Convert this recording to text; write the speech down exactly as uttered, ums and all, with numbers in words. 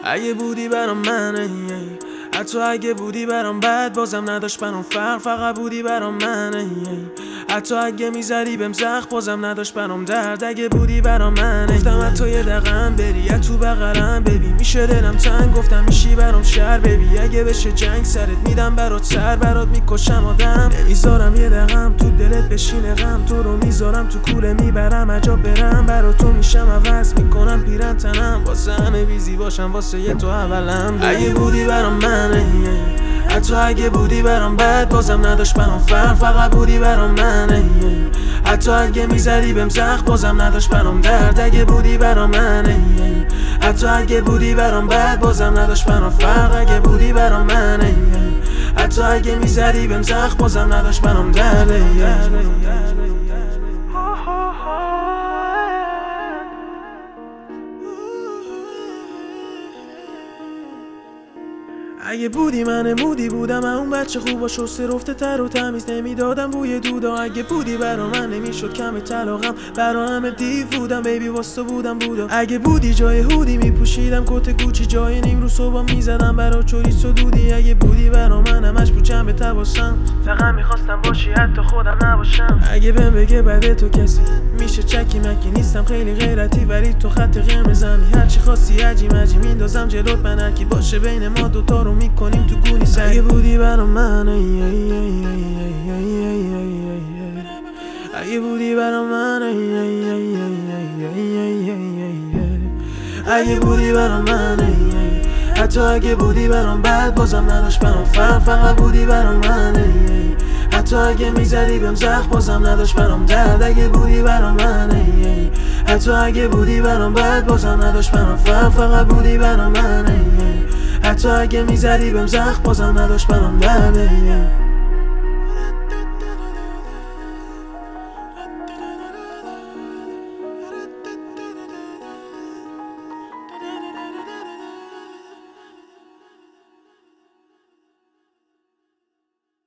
اگه بودی برام منه، حتی اگه بودی برام بد بازم نداشت برام فرق، فقط بودی برام منه. حتی اگه میزدی بهم زخم بازم نداشت برام درد، اگه بودی برام منه. گفتم حتی یه دقیقم بری یا تو بغلم ببی میشه دلم تنگ، گفتم میشی برام شهر ببی اگه بشه جنگ سرت میدم برات سر، برات میکشم آدم، نمیذارم یه دقیقم تو دلت بشینه غم، تو رو میذارم تو کوله میبرم عجب برم، برات تو میشم عوض میکنم پیرن تنم، واسه همه بیزی باشم واسه یه تو اولم. اگه بودی برام منه، حتی اگه بودی برام بد بازم نداشت برام فرق، فقط بودی برام منه. حتی اگه میزدی بهم زخم بازم نداشت برام درد، اگه بودی برام منه. حتی اگه بودی برام بد بازم نداشت برام فرق، اگه بودی برام منه. حتی اگه میزدی بهم زخم بازم نداشت برام درد. اگه بودی من بودی بودم من اون بچه خوبا شسته رفته تر و تمیز نمیدادم بوی دودا، اگه بودی برا من نمیشد کم طلاقم، برا همه دیو بودم بیبی واسه بودم بودا، اگه بودی جای هودی میپوشیدم کت گوچی، جای نیم رو صبح میزدم برا چوریس و دودی، اگه بودی برا من همش بود جنب تباسم، فقط میخواستم باشی حتی خودم نباشم. اگه بهم بگه بعد تو کسی میشه چکی مکی نیستم خیلی غیرتی، ولی تو خط قرمزمی هرچی خواستی عجی مجی میندازم جلوت، من هرکی باشه بین ما دوتا رو میکنیم تو گونی سر. اگه بودی برام من، اگه بودی برام من، اگه بودی برام من، حتی اگه بودی برام بد بازم نداشت برام فرق، فقط بودی برام من. حتی اگه میزدی بهم زخم بازم نداشت برام درد، اگه بودی برام من. حتی اگه بودی برام بد بازم نداشت برام فرق، فقط بودی برام من. حتی اگه میزدی بهم زخم بازم نداشت برام درد.